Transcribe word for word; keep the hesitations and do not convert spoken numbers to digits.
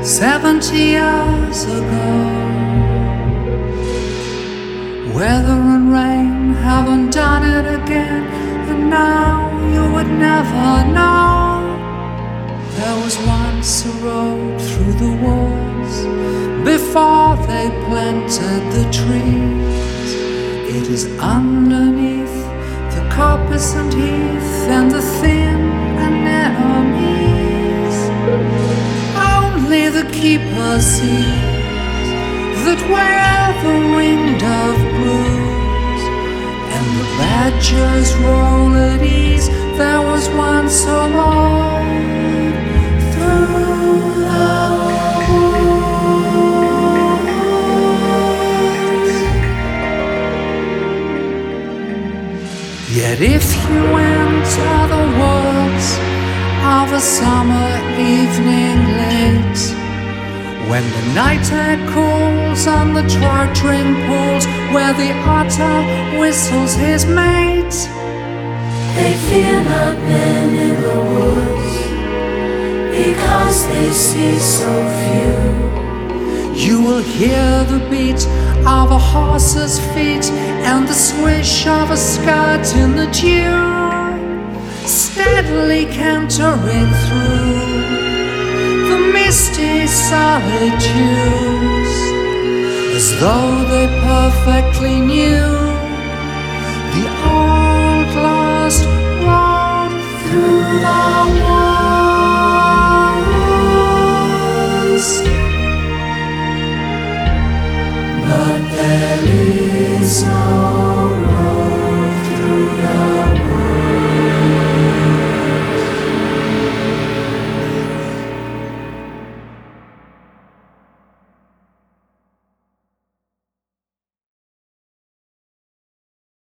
Seventy years ago, weather and rain haven't done it again, and now you would never know. There was once a road through the woods before they planted the trees. It is underneath the coppice and heath and the thin anemones. Only the keeper sees that where the wind dove blows and the badgers roll at ease, there was once a road through the woods. Yet if you enter the woods of a summer evening late, when the night air cools on the chartering pools where the otter whistles his mate, they fear not men in the woods, because they see so few. you will hear the beat of a horse's feet and the swish of a skirt in the dew, steadily cantering through the misty solitudes, as though they perfectly knew the old lost road through the woods. But there is no